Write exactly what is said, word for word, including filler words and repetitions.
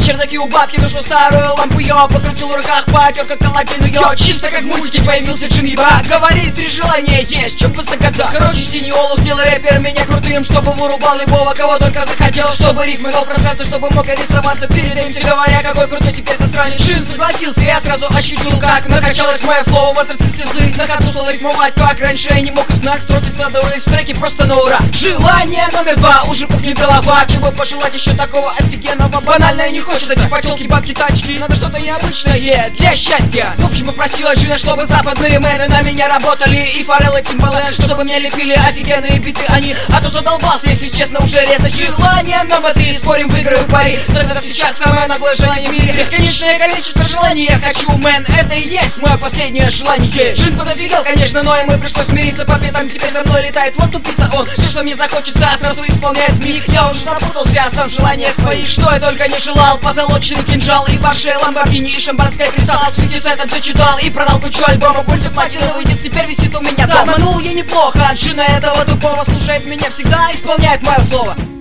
чердаке у бабки нашел старую лампу, я покрутил в руках, потер как колыбельную, я чисто как в мультике появился Джин Еба. Говорит, три желания есть, чё бы загадал. Короче, синий олух, делай рэпер меня крутым, чтобы вырубал любого, кого только захотел, чтобы рифмы дал просраться, чтобы мог рисоваться перед им, все говоря, какой крутой теперь сосранец. Джин согласился, я сразу ощутил, как накачалась моя флоу, возрастные слезы. На ходу стал рифмовать, как раньше я не мог, и знак строки складывались в треки просто на ура. Желание номер два, уже пухнет голова, чего пожелать еще такого офигенного. Банально не хочет эти потелки, бабки, тачки, надо что-то необычное для счастья. В общем, попросила Джина, чтобы западные мэны на меня работали, и Фаррелл и Тимбалэнд, чтобы мне лепили офигенные биты они. А то задолбался, если честно, уже резать. Желание номер три, спорим, выиграю пари. За это сейчас самое наглое желание в мире. Бесконечное количество желаний я хочу, мэн, это и есть мое последнее желание. Джин подофигел, конечно, но ему пришлось смириться, по пятам теперь за мной летает. Вот тупица он, все, что мне захочется, сразу исполняет в миг. Я уже запутался, а сам желания свои, что я только не желал. Позолоченный кинжал и Порше, Ламборгини и шампанское кристалл. С фифти-сентом зачитал и продал кучу альбомов. Пульте платиновый диск теперь висит у меня дома. Обманул я неплохо, Джина этого тупого слушает меня всегда, исполняет мое слово.